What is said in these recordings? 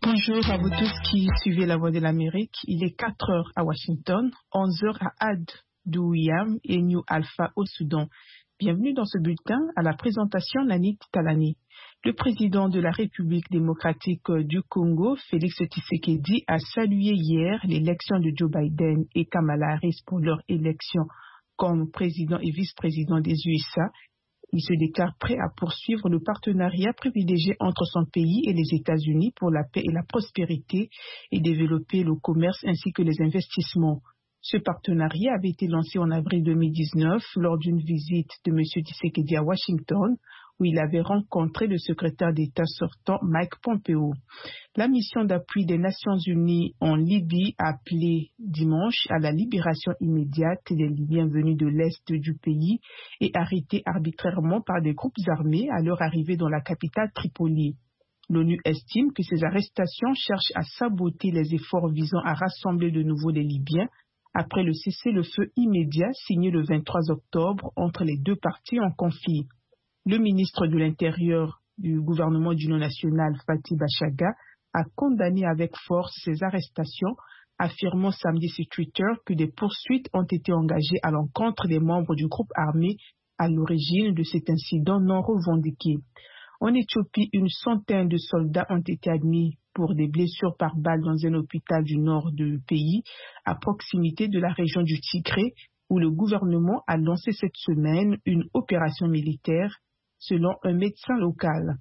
Bonjour à vous tous qui suivez la Voix de l'Amérique. Il est 4 heures à Washington, 11 heures à Ad-Douiam et New Alpha au Soudan. Bienvenue dans ce bulletin à la présentation Nanit Talani. Le président de la République démocratique du Congo, Félix Tshisekedi, a salué hier l'élection de Joe Biden et Kamala Harris pour leur élection comme président et vice-président des USA. Il se déclare prêt à poursuivre le partenariat privilégié entre son pays et les États-Unis pour la paix et la prospérité et développer le commerce ainsi que les investissements. Ce partenariat avait été lancé en avril 2019 lors d'une visite de M. Tshisekedi à Washington, où il avait rencontré le secrétaire d'État sortant Mike Pompeo. La mission d'appui des Nations Unies en Libye a appelé dimanche à la libération immédiate des Libyens venus de l'Est du pays et arrêtés arbitrairement par des groupes armés à leur arrivée dans la capitale Tripoli. L'ONU estime que ces arrestations cherchent à saboter les efforts visant à rassembler de nouveau les Libyens après le cessez-le-feu immédiat signé le 23 octobre entre les deux parties en conflit. Le ministre de l'Intérieur du gouvernement d'union nationale, Fathi Bachaga, a condamné avec force ces arrestations, affirmant samedi sur Twitter que des poursuites ont été engagées à l'encontre des membres du groupe armé à l'origine de cet incident non revendiqué. En Éthiopie, une centaine de soldats ont été admis pour des blessures par balle dans un hôpital du nord du pays, à proximité de la région du Tigré, où le gouvernement a lancé cette semaine une opération militaire, selon un médecin local.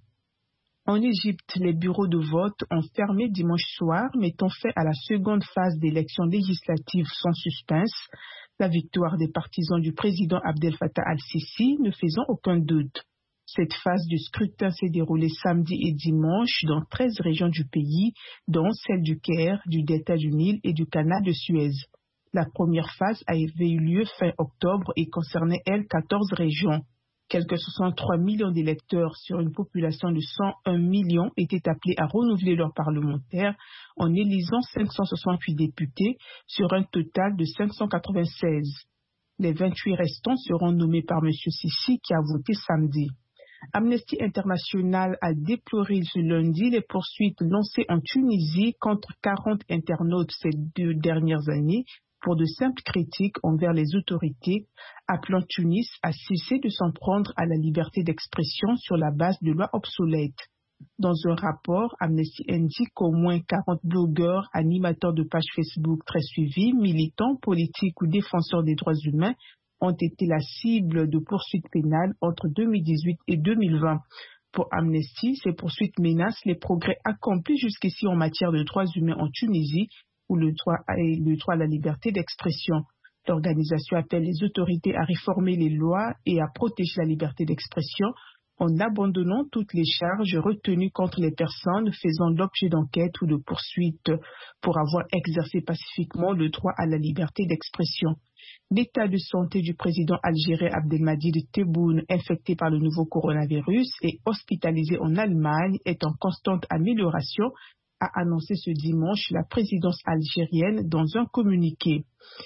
En Égypte, les bureaux de vote ont fermé dimanche soir, mettant fin à la seconde phase d'élections législatives sans suspense, la victoire des partisans du président Abdel Fattah al-Sisi ne faisant aucun doute. Cette phase du scrutin s'est déroulée samedi et dimanche dans 13 régions du pays, dont celle du Caire, du Delta du Nil et du canal de Suez. La première phase avait eu lieu fin octobre et concernait, elle, 14 régions. Quelques 63 millions d'électeurs sur une population de 101 millions étaient appelés à renouveler leurs parlementaires en élisant 568 députés sur un total de 596. Les 28 restants seront nommés par M. Sisi qui a voté samedi. Amnesty International a déploré ce lundi les poursuites lancées en Tunisie contre 40 internautes ces 2 dernières années pour de simples critiques envers les autorités, appelant Tunis à cesser de s'en prendre à la liberté d'expression sur la base de lois obsolètes. Dans un rapport, Amnesty indique qu'au moins 40 blogueurs, animateurs de pages Facebook très suivis, militants, politiques ou défenseurs des droits humains ont été la cible de poursuites pénales entre 2018 et 2020. Pour Amnesty, ces poursuites menacent les progrès accomplis jusqu'ici en matière de droits humains en Tunisie, ou le droit à la liberté d'expression. L'organisation appelle les autorités à réformer les lois et à protéger la liberté d'expression en abandonnant toutes les charges retenues contre les personnes faisant l'objet d'enquêtes ou de poursuites pour avoir exercé pacifiquement le droit à la liberté d'expression. L'état de santé du président algérien Abdelmadjid Tebboune, infecté par le nouveau coronavirus et hospitalisé en Allemagne, est en constante amélioration, a annoncé ce dimanche la présidence algérienne dans un communiqué.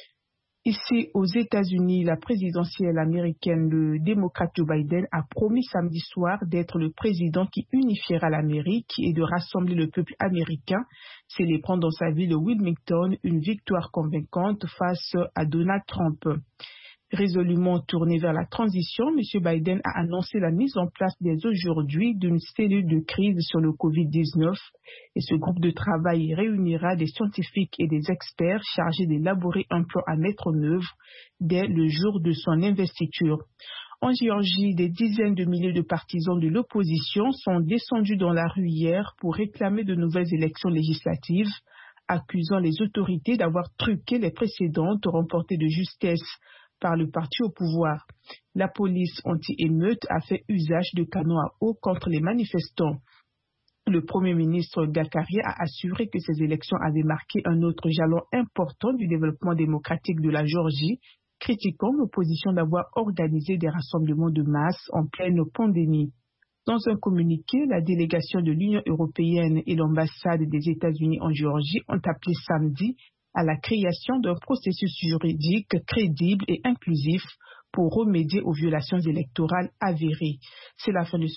Ici, aux États-Unis, la présidentielle américaine, le démocrate Joe Biden, a promis samedi soir d'être le président qui unifiera l'Amérique et de rassembler le peuple américain, célébrant dans sa ville de Wilmington une victoire convaincante face à Donald Trump. Résolument tourné vers la transition, M. Biden a annoncé la mise en place dès aujourd'hui d'une cellule de crise sur le COVID-19 et ce groupe de travail réunira des scientifiques et des experts chargés d'élaborer un plan à mettre en œuvre dès le jour de son investiture. En Géorgie, des dizaines de milliers de partisans de l'opposition sont descendus dans la rue hier pour réclamer de nouvelles élections législatives, accusant les autorités d'avoir truqué les précédentes remportées de justesse par le parti au pouvoir. La police anti-émeute a fait usage de canons à eau contre les manifestants. Le Premier ministre Gakaria a assuré que ces élections avaient marqué un autre jalon important du développement démocratique de la Géorgie, critiquant l'opposition d'avoir organisé des rassemblements de masse en pleine pandémie. Dans un communiqué, la délégation de l'Union européenne et l'ambassade des États-Unis en Géorgie ont appelé samedi à la création d'un processus juridique crédible et inclusif pour remédier aux violations électorales avérées. C'est la fin de ce